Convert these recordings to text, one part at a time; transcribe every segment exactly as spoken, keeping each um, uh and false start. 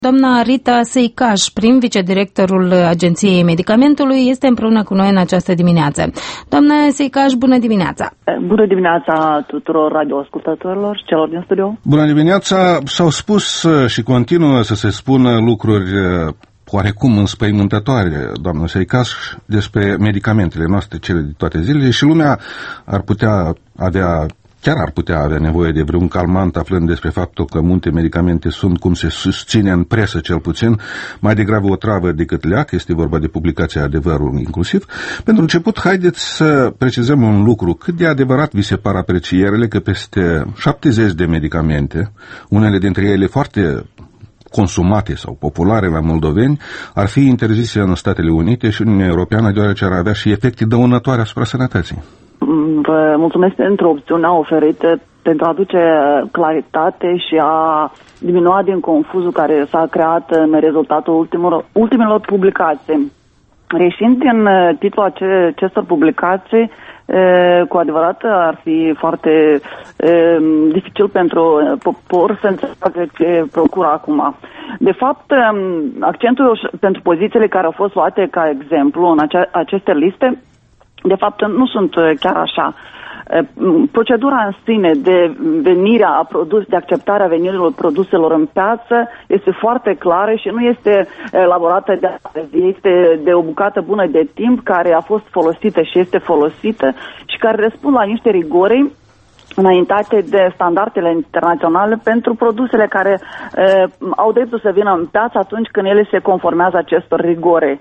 Doamna Rita Seicaș, prim vicedirectorul Agenției Medicamentului, este împreună cu noi în această dimineață. Doamna Seicaș, bună dimineața! Bună dimineața tuturor radioascultătorilor și celor din studio! Bună dimineața! S-au spus și continuă să se spună lucruri oarecum înspăimântătoare, doamnă Seicaș, despre medicamentele noastre, cele de toate zilele, și lumea ar putea avea... Chiar ar putea avea nevoie de vreun calmant, aflând despre faptul că multe medicamente sunt, cum se susține în presă cel puțin, mai degrabă o travă decât leac. Este vorba de publicația Adevărul inclusiv. Pentru început, haideți să precizăm un lucru. Cât de adevărat vi se par aprecierile că peste șaptezeci de medicamente, unele dintre ele foarte consumate sau populare la moldoveni, ar fi interzise în Statele Unite și Uniunea Europeană, deoarece ar avea și efecte dăunătoare asupra sănătății? Vă mulțumesc pentru opțiunea oferită pentru a aduce claritate și a diminua din confuzul care s-a creat în rezultatul ultimelor, ultimelor publicații. Reșind din titlul acestor publicații, cu adevărat ar fi foarte dificil pentru popor să înțeleagă ce procură acum. De fapt, accentul pentru pozițiile care au fost luate ca exemplu în aceste liste, de fapt, nu sunt chiar așa. Procedura în sine de venirea a produs, de acceptarea venirilor produselor în piață este foarte clară și nu este elaborată de astăzi. Este de o bucată bună de timp care a fost folosită și este folosită și care răspund la niște rigori înaintate de standardele internaționale pentru produsele care e, au dreptul să vină în piață atunci când ele se conformează acestor rigore. E,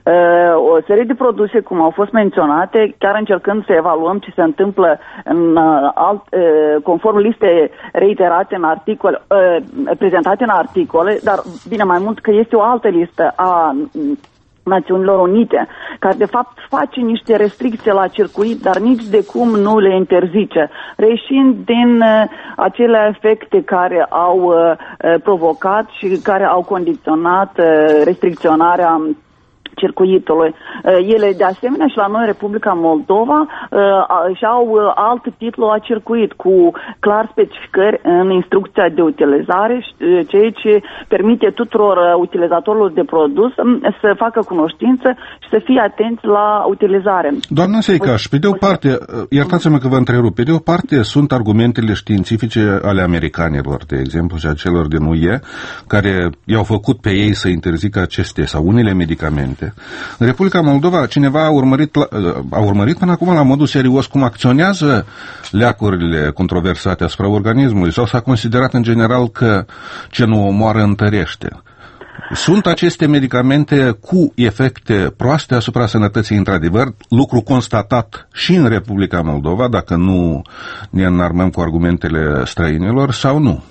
o serie de produse, cum au fost menționate, chiar încercând să evaluăm ce se întâmplă în alt, e, conform liste reiterate în articole, e, prezentate în articole, dar bine mai mult că este o altă listă a Națiunilor Unite, care de fapt face niște restricții la circuit, dar nici de cum nu le interzice, reșind din uh, acele efecte care au uh, provocat și care au condiționat uh, restricționarea circuitului. Ele, de asemenea, și la noi, Republica Moldova, și-au alt titlu la circuit, cu clar specificări în instrucția de utilizare, ceea ce permite tuturor utilizatorilor de produs să facă cunoștință și să fie atenți la utilizare. Doamna Seicaș, pe de o parte, iertați-mă că vă întrerup, pe de o parte sunt argumentele științifice ale americanilor, de exemplu, și a celor din U E, care i-au făcut pe ei să interzică aceste sau unele medicamente. În Republica Moldova, cineva a urmărit, la, a urmărit până acum la modul serios cum acționează leacurile controversate asupra organismului, sau s-a considerat în general că ce nu omoară întărește? Sunt aceste medicamente cu efecte proaste asupra sănătății, într-adevăr, lucru constatat și în Republica Moldova, dacă nu ne înarmăm cu argumentele străinilor, sau nu?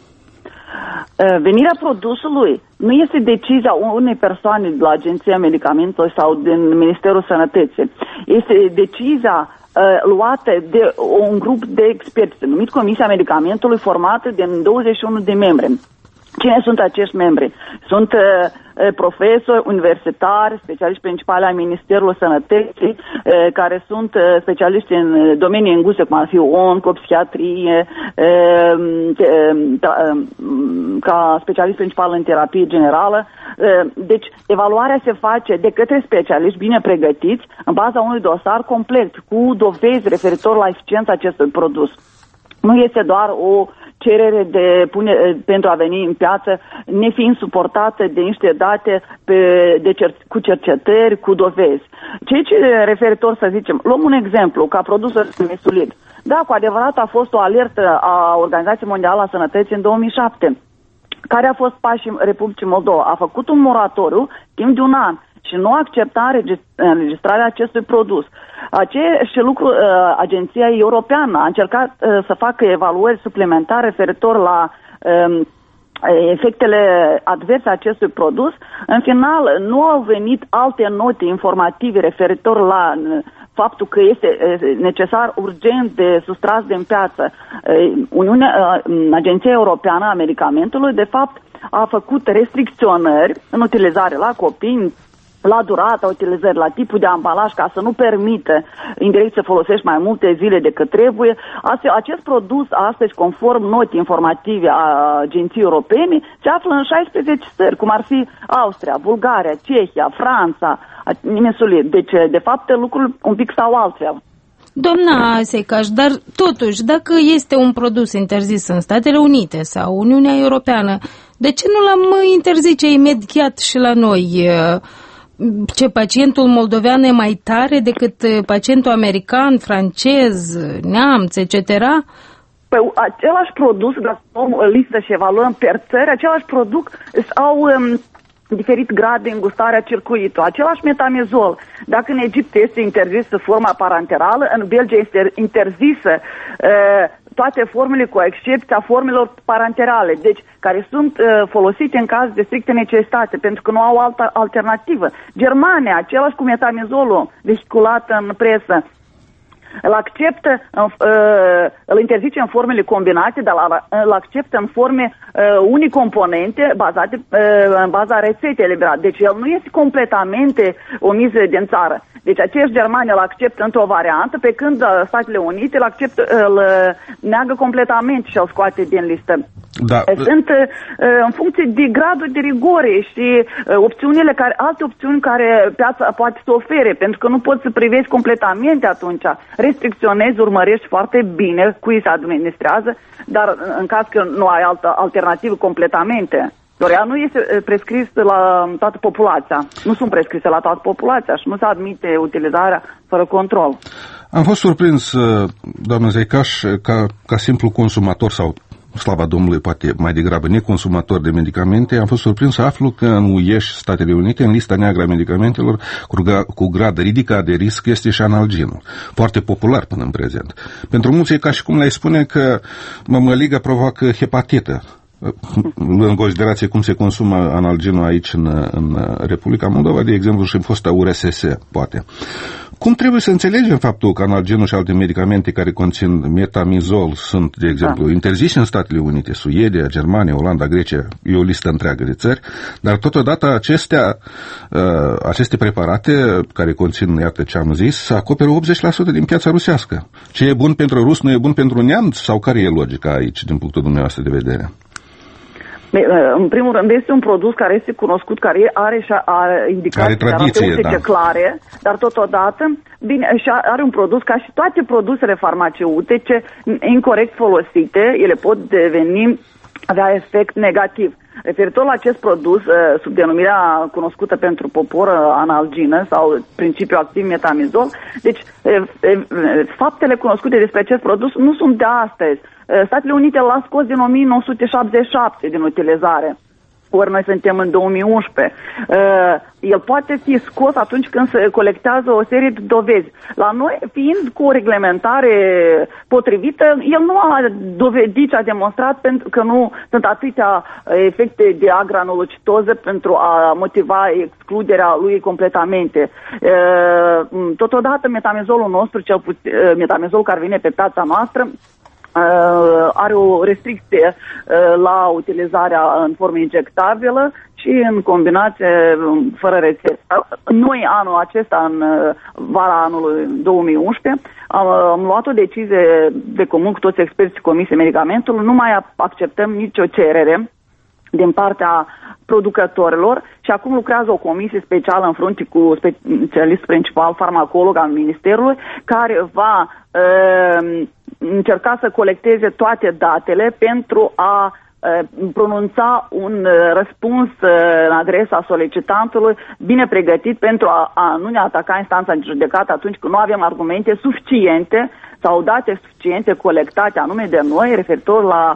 Venirea produsului nu este decizia unei persoane de la Agenția Medicamentului sau din Ministerul Sănătății. Este decizia uh, luată de un grup de experți, numit Comisia Medicamentului, formată din douăzeci și unu de membri. Cine sunt acești membri? Sunt uh, profesori universitari, specialiști principali ai Ministerului Sănătății, uh, care sunt uh, specialiști în domenii înguste, cum ar fi onco, psihiatrie, uh, uh, ca specialist principal în terapie generală. Uh, deci, evaluarea se face de către specialiști bine pregătiți, în baza unui dosar complet, cu dovezi referitor la eficiența acestui produs. Nu este doar o cerere de pune, pentru a veni în piață, nefiind suportată de niște date pe, de cer, cu cercetări, cu dovezi. Ceea ce referitor, să zicem, luăm un exemplu, ca produsul Mesulid. Da, cu adevărat a fost o alertă a Organizației Mondiale a Sănătății în două mii șapte. Care a fost pașii Republicii Moldova? A făcut un moratoriu timp de un an și nu accepta înregistrarea acestui produs. Aceeași lucru, Agenția Europeană a încercat să facă evaluări suplimentare referitor la um, efectele adverse a acestui produs. În final, nu au venit alte note informative referitor la faptul că este necesar urgent de sustras din piață. Uniunea, Agenția Europeană a Medicamentului, de fapt, a făcut restricționări în utilizare la copii, la durata utilizării, la tipul de ambalaj, ca să nu permită indirect să folosești mai multe zile decât trebuie. Acest produs astăzi, conform notii informative a agenției europene, se află în șaisprezece țări, cum ar fi Austria, Bulgaria, Cehia, Franța, deci de fapt lucrurile un pic stau altfel. Doamna Seicaș, dar totuși, dacă este un produs interzis în Statele Unite sau Uniunea Europeană, de ce nu l-am interzice imediat și la noi? Ce, pacientul moldovean e mai tare decât pacientul american, francez, neamț, et cetera? Pe același produs, dacă o listă și evaluăm per țări, același produs au um, diferit grad de îngustare a circuitului. Același metamizol, dacă în Egipt este interzisă forma parenterală, în Belgia este interzisă uh, toate formele cu excepția formelor parenterale, deci care sunt uh, folosite în caz de strictă necesitate, pentru că nu au altă alternativă. Germania, același cu metamizolul vehiculat în presă, îl acceptă, uh, îl interzice în formele combinate, dar îl acceptă în forme uh, unicomponente bazate uh, în baza rețetei eliberate. Deci el nu este completamente omis din țară. Deci acești germani îl acceptă într-o variantă, pe când Statele Unite îl, acceptă, îl neagă completamente și îl scoate din listă. Da. Sunt uh, în funcție de gradul de rigoare și uh, opțiunile care, alte opțiuni care piața poate să ofere, pentru că nu poți să privești completamente atunci. Restricționezi, urmărești foarte bine cui se administrează, dar în caz că nu ai altă alternativă completamente. Doar ea nu este prescris la toată populația. Nu sunt prescrise la toată populația și nu se admite utilizarea fără control. Am fost surprins, doamnă Seicaș, ca, ca simplu consumator sau, slava Domnului, poate mai degrabă neconsumator de medicamente, am fost surprins să aflu că în U E și Statele Unite, în lista neagră a medicamentelor cu, cu grad ridicat de risc, este și analginul. Foarte popular până în prezent. Pentru mulți e ca și cum le-ai spune că mămăliga provoacă hepatită. În considerație cum se consumă analginul aici în, în Republica Moldova, de exemplu, și în fosta U R S S, poate. Cum trebuie să înțelegem faptul că analginul și alte medicamente care conțin metamizol sunt, de exemplu, da. interzise în Statele Unite, Suedia, Germania, Olanda, Grecia, e o listă întreagă de țări, dar totodată acestea, aceste preparate care conțin, iată ce am zis, acoperă optzeci la sută din piața rusească. Ce e bun pentru rus nu e bun pentru neamț? Sau care e logica aici, din punctul dumneavoastră de vedere? În primul rând, este un produs care este cunoscut, care are și are indicații terapeutice da. clare, dar totodată, bine, și are un produs ca și toate produsele farmaceutice incorect folosite, ele pot deveni, avea efect negativ. Referitor la acest produs, sub denumirea cunoscută pentru popor analgină sau principiu activ metamizol, deci faptele cunoscute despre acest produs nu sunt de astăzi. Statele Unite l-a scos din o mie nouă sute șaptezeci și șapte din utilizare, ori noi suntem în două mii unsprezece. Uh, el poate fi scos atunci când se colectează o serie de dovezi. La noi, fiind cu o reglementare potrivită, el nu a dovedit și a demonstrat pentru că nu sunt atâtea efecte de agranulocitoză pentru a motiva excluderea lui completamente. Uh, totodată, metamizolul nostru, cel puțin, metamizolul care vine pe piața noastră, Uh, are o restricție uh, la utilizarea în formă injectabilă și în combinație fără rețetă. Noi, anul acesta, în uh, vara anului două mii unsprezece, am, am luat o decizie de comun cu toți experții Comisiei Medicamentului, nu mai acceptăm nicio cerere din partea producătorilor și acum lucrează o comisie specială în frunte cu specialist principal farmacolog al Ministerului, care va uh, încerca să colecteze toate datele pentru a pronunța un răspuns în adresa solicitantului bine pregătit pentru a, a nu ne ataca instanța de judecată atunci când nu avem argumente suficiente sau date suficiente colectate anume de noi referitor la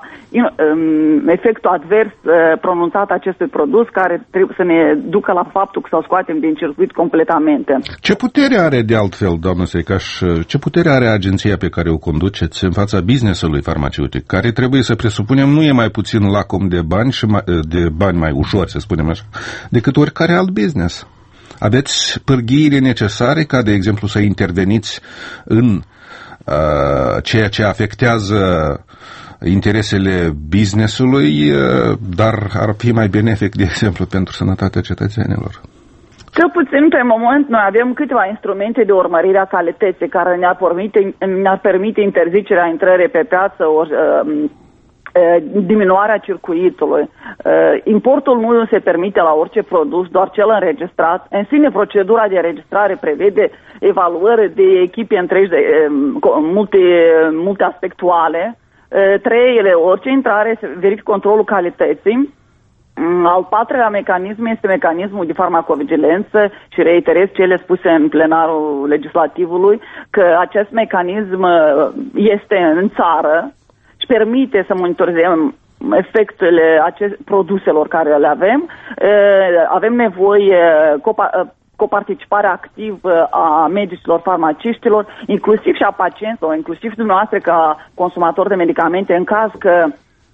um, efectul advers uh, pronunțat acestui produs care trebuie să ne ducă la faptul că să-l scoatem din circuit completamente. Ce putere are de altfel, doamnă Seicaș, ce putere are agenția pe care o conduceți în fața business-ului farmaceutic, care trebuie să presupunem nu e mai puțin lacom de bani și mai, de bani mai ușor, să spunem așa, decât oricare alt business? Aveți pârghiile necesare ca, de exemplu, să interveniți în Uh, ceea ce afectează interesele business-ului, uh, dar ar fi mai benefic, de exemplu, pentru sănătatea cetățenilor. Cel puțin pe moment noi avem câteva instrumente de urmărire a calității care ne-ar permite, ne-ar permite interzicerea intrării pe piață, ori uh, diminuarea circuitului. Importul nu se permite la orice produs, doar cel înregistrat. În sine, procedura de înregistrare prevede evaluări de echipe întregi, de, multe, multe aspectuale. Trei, ele, orice intrare se verifică controlul calității. Al patrulea mecanism este mecanismul de farmacovigilență și reiterez cele spuse în plenarul legislativului, că acest mecanism este în țară și permite să monitorizăm efectele acest, produselor care le avem. Avem nevoie coparticiparea activă a medicilor, farmaciștilor, inclusiv și a pacienților, inclusiv dumneavoastră ca consumator de medicamente, în caz că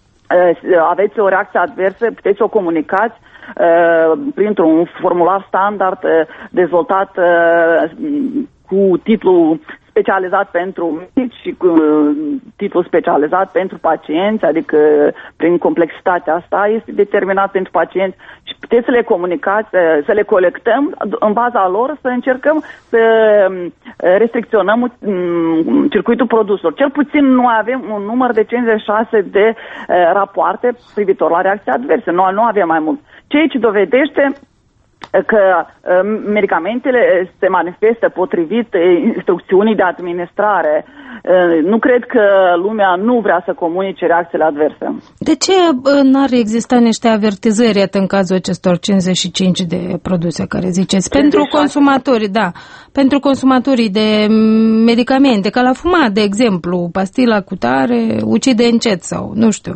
aveți o reacție adversă, puteți să o comunicați uh, printr-un formular standard uh, dezvoltat uh, cu titlu specializat pentru medici și cu uh, titlu specializat pentru pacienți, adică uh, prin complexitatea asta este determinat pentru pacienți și puteți să le comunicați, uh, să le colectăm în baza lor, să încercăm să uh, restricționăm uh, circuitul produselor. Cel puțin noi avem un număr de cincizeci și șase de uh, rapoarte privitor la reacții adverse. Noi nu avem mai mult. Ceea ce dovedește că uh, medicamentele se manifestă potrivit instrucțiunii de administrare. Uh, nu cred că lumea nu vrea să comunice reacțiile adverse. De ce uh, n-ar exista niște avertizări, iată, în cazul acestor cincizeci și cinci de produse care ziceți? Pentru consumatorii, da, pentru consumatorii de medicamente, ca la fumat, de exemplu, pastila cu tare ucide încet sau nu știu.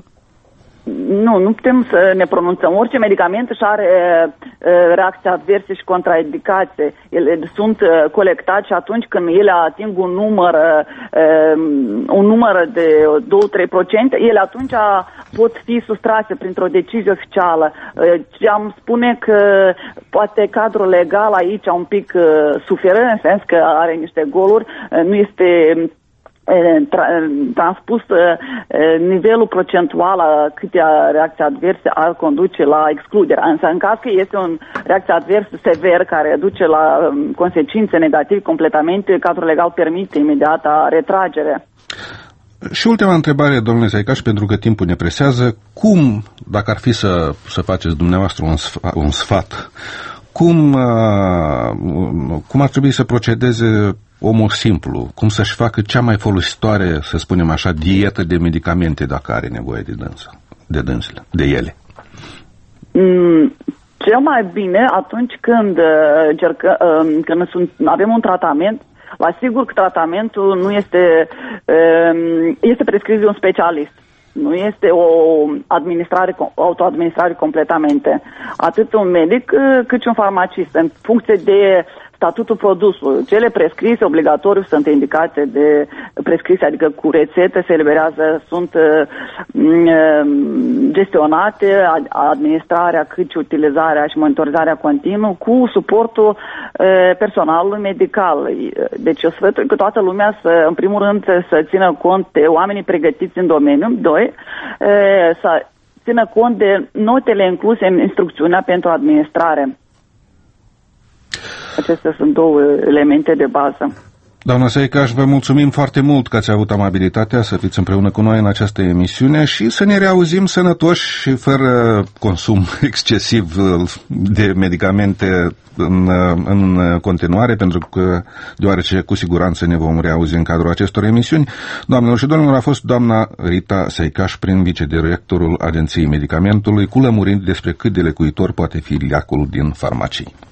Nu, nu putem să ne pronunțăm. Orice medicament își are uh, reacții adverse și contraindicații. Ele sunt uh, colectate și atunci când ele ating un număr, uh, un număr de doi trei la sută, ele atunci pot fi sustrase printr-o decizie oficială. Uh, ce am spune că poate cadrul legal aici un pic uh, suferă, în sens că are niște goluri, uh, nu este transpus nivelul procentual a câte reacții adverse ar conduce la excludere. Însă în caz că este o reacție adversă sever care duce la consecințe negative completamente, cadrul legal permite imediata retragere. Și ultima întrebare, domnule Saicaș, pentru că timpul ne presează. Cum, dacă ar fi să, să faceți dumneavoastră un sfat, un sfat cum, cum ar trebui să procedeze omul simplu, cum să-și facă cea mai folositoare, să spunem așa, dietă de medicamente dacă are nevoie de dânsă, de dânsele, de ele? Mm, cel mai bine atunci când, încercă, când sunt, avem un tratament, vă asigur că tratamentul nu este, este prescris de un specialist. Nu este o administrare, autoadministrare completamente. Atât un medic cât și un farmacist, în funcție de statutul produsului. Cele prescrise, obligatoriu, sunt indicate de prescrise, adică cu rețete se eliberează, sunt uh, gestionate, administrarea cât și utilizarea și monitorizarea continuă cu suportul uh, personalului medical. Deci eu sfătui că toată lumea să, în primul rând, să țină cont de oamenii pregătiți în domeniu, doi, uh, să țină cont de notele incluse în instrucțiunea pentru administrare. Acestea sunt două elemente de bază. Doamna Saicaș, vă mulțumim foarte mult că ați avut amabilitatea să fiți împreună cu noi în această emisiune și să ne reauzim sănătoși și fără consum excesiv de medicamente în, în continuare, pentru că, deoarece cu siguranță ne vom reauzi în cadrul acestor emisiuni. Doamnelor și domnilor, a fost doamna Rita Saicaș, prin vicedirectorul Agenției Medicamentului, cu lămurind despre cât de lecuitor poate fi leacul din farmacii.